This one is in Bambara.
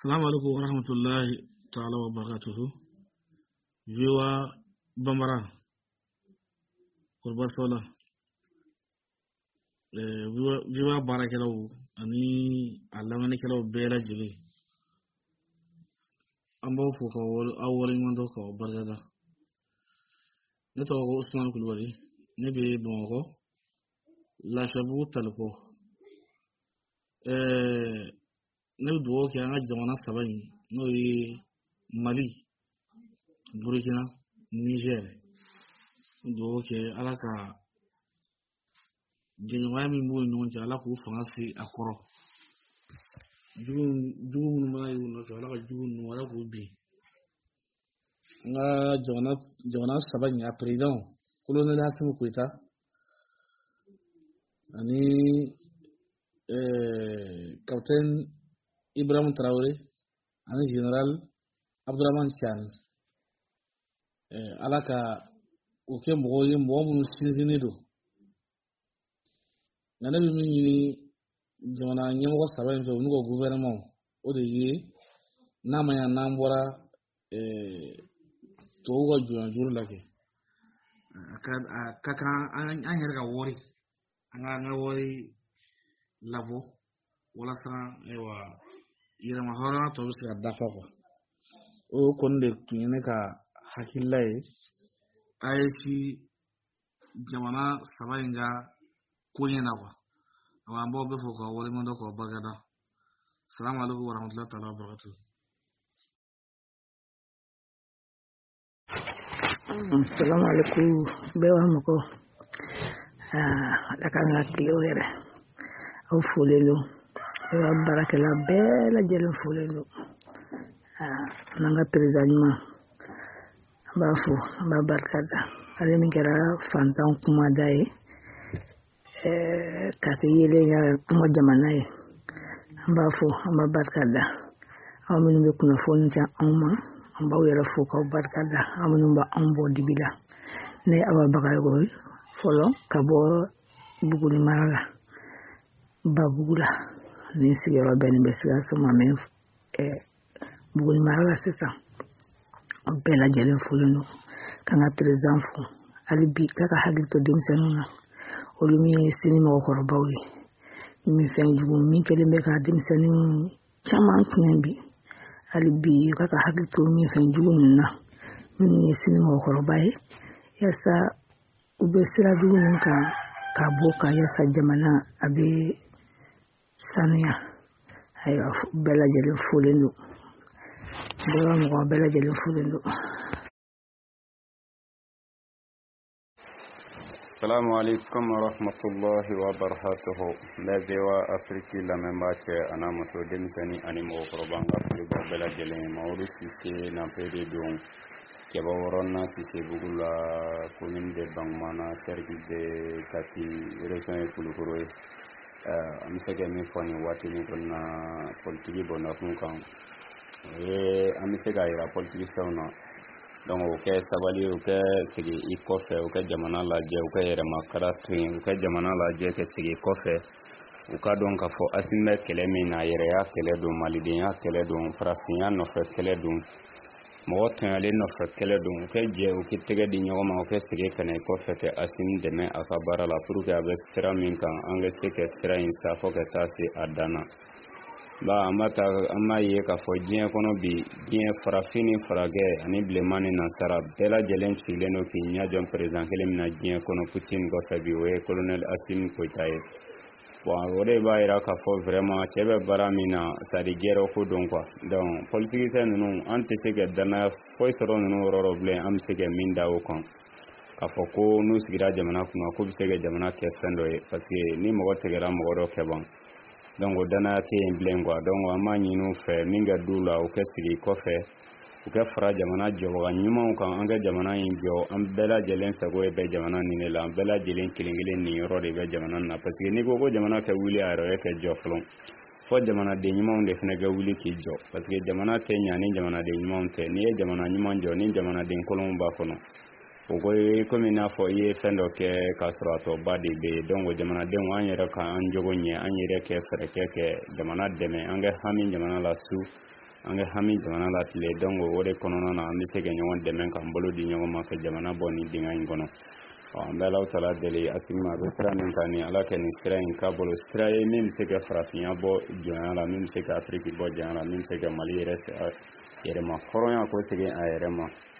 Assalamu alaikum wa rahmatullahi ta'ala wa barakatuhu. Viwa Bambara Kurba Sola viwa barakelaw ani alamanekelaw bɛɛ lajɛlen an b'aw fo ka aw waleɲumandɔn k'aw barikada. Ne tɔgɔ ko Usman Kulubali, ne bɛ Bamakɔ Lafiyabugu Taliko. Ne bɛ dugawu kɛ an ka jamana saba in n'o ye Mali, Burkina, Niger. Dugawu kɛ Ala ka jɛɲɔgɔnya min b'u ni ɲɔgɔn cɛ Ala k'u fanga se a kɔrɔ. Jugu minnu mana y'u nɔfɛ Ala ka jugu ninnu Ala k'u bin. An ka jamana saba in a président Colonel Assimi Goïta ani Capitaine Ibrahim Traoré ani Général Abdourahmane Tiani. Ala ka o kɛ mɔgɔw ye mɔgɔ minnu sinsinnen don. Nka ne bɛ min ɲini jamana ɲɛmɔgɔ saba in fɛ u n'u ka gouvernement o de ye n'a ma ɲɛ n'an bɔra tubabuw ka jɔnjuru la kɛ. A ka kan an yɛrɛ ka wari an ka wari labɔ walasa yɛlɛma hɔrɔnya tɔ bɛ se ka dafa quoi. O kɔni de tun ye ne ka hakilila ye. AES jamana saba in ka ko ɲɛ na quoi. An b'aw bɛɛ fɔ k'aw waleɲumandɔn k'aw barikada. Assalamu alaikum wa rahmatullahi ta'ala wa barakatuh. Assalamu alaikum bɛɛ b'a mɔgɔ. Ala k'an ka tile wɛrɛ aw folen don. Bɛɛ b'a baarakɛla bɛɛ lajɛlen folen don. N'an ka président ɲuman an b'a fo an b'a barikada. Ale min kɛra fantan kumada ye k'a kɛ yelen ka kuma jamana ye an b'a fo an b'a barikada. Aw minnu bɛ kunnafoni di anw ma an b'aw yɛrɛ fo k'aw barikada. Aw minnu b'anw bɔ dibi la. Ne ye Awa Bagayogo ye fɔlɔ ka bɔ Buguni mara la Babugu la ni sigiyɔrɔ bɛnnen bɛ Sikaso ma mɛ Buguni mara la sisan. Aw bɛɛ lajɛlen folen don. K'an ka président fo hali bi k'a ka hakili to denmisɛnninw na olu min ye sini mɔgɔkɔrɔbaw ye min fɛn jugu min kɛlen bɛ ka denmisɛnnin caman tiɲɛ bi hali bi k'a ka hakili to min fɛn jugu ninnu na minnu ye sini mɔgɔkɔrɔba ye yaasa u bɛ sira jugu min kan k'a bɔ kan yaasa jamana a bɛ sanuya. Ayiwa bɛɛ lajɛlen folen don. Bɛɛ b'a mɔgɔ bɛɛ lajɛlen folen don. Assalamu alaikum wa rahmatullahi wa barakatuhu. Lafiya Afirki lamɛnbaa cɛ ana muso denmisɛnnin ani mɔgɔkɔrɔba an ka foli b'aw bɛɛ lajɛlen ye. Mamadu Sise Nampere don Kɛba Wɔrɔnna Sisebugu la commune de Bangmana cercle de Kati région ye Kulukoro ye. An bɛ se ka min fɔ nin waati nin kɔnɔna politiki bɔnakun kan an bɛ se ka yira politiki fɛnw na. Donc o kɛ sabali o kɛ sigi i kɔfɛ o kɛ jamana lajɛ o kɛ yɛrɛmakara to yen o kɛ jamana lajɛ kɛ sigi kɔfɛ u ka dɔn k'a fɔ Assimi bɛ kɛlɛ min na yɛrɛya kɛlɛ don malidenya kɛlɛ don farafinya nɔfɛ kɛlɛ don mɔgɔ tɔɲɔlen nɔfɛ kɛlɛ don u kɛ jɛ u kɛ tɛgɛ di ɲɔgɔn ma u kɛ sigi ka na i kɔfɛ kɛ Assimi dɛmɛ a ka baara la pour que a bɛ sira min kan an ka se ka sira in sa fɔ ka taa se a dan na. An b'a ye k'a fɔ diɲɛ kɔnɔ bi diɲɛ farafin ni faragɛ ani bilenman ni nansara bɛɛ lajɛlen sigilen don k'i ɲɛjɔ président kelen min na diɲɛ kɔnɔ Poutine kɔfɛ bi o ye Colonel Assimi Goïta ye. O de b'a jira k'a fɔ vraiment cɛ bɛ baara min na c'est à dire guerre ko don quoi. Donc politicien ninnu an tɛ se ka danaya foyi sɔrɔ ninnu yɔrɔ dɔ bilen an bɛ se ka min da o kan k'a fɔ ko n'u sigira jamana kunna k'u bɛ se ka jamana kɛ fɛn dɔ ye parce que ni mɔgɔ tigɛra mɔgɔ dɔ kɛ ban. Donc o danaya tɛ yen bilen quoi. Donc an b'a ɲini u fɛ min ka d'u la u kɛ sigi kɔfɛ u kɛ fara jamana jɔbaga ɲumanw kan an ka jamana in jɔ an bɛɛ lajɛlen sago ye bɛ jamana nin de la an bɛɛ lajɛlen kelen kelen nin yɔrɔ de bɛ jamana nin na parce que n'i ko jamana kɛ wuli a yɛrɛ kɛ jɔ fɔlɔ fɔ jamanaden ɲumanw de fana kɛ wuli k'i jɔ parce que jamana tɛ ɲa ni jamanaden ɲumanw tɛ n'i ye jamana ɲuman jɔ ni jamanaden kolonw b'a kɔnɔ o ko komi n'a fɔ i ye fɛn dɔ kɛ k'a sɔrɔ a tɔba de bɛ yen donc jamanadenw an yɛrɛ ka an jogo ɲɛ an yɛrɛ kɛ fɛɛrɛ kɛ jamana dɛmɛ an ka hami jamana la su an ka hami jamana la tile donc o de kɔnɔna na an bɛ se ka ɲɔgɔn dɛmɛ k'an bolo di ɲɔgɔn ma ka jamana bɔ nin dingɛ in kɔnɔ an bɛ Alahu Taala deli Asimi a bɛ sira min kan ni Ala kɛ nin sira in k'a bolo sira ye min bɛ se ka farafinya bɔ jɔnya la min bɛ se ka Afiriki bɔ jɔnya la min bɛ se ka Mali yɛrɛ yɛrɛma hɔrɔnya ko segin a yɛrɛ ma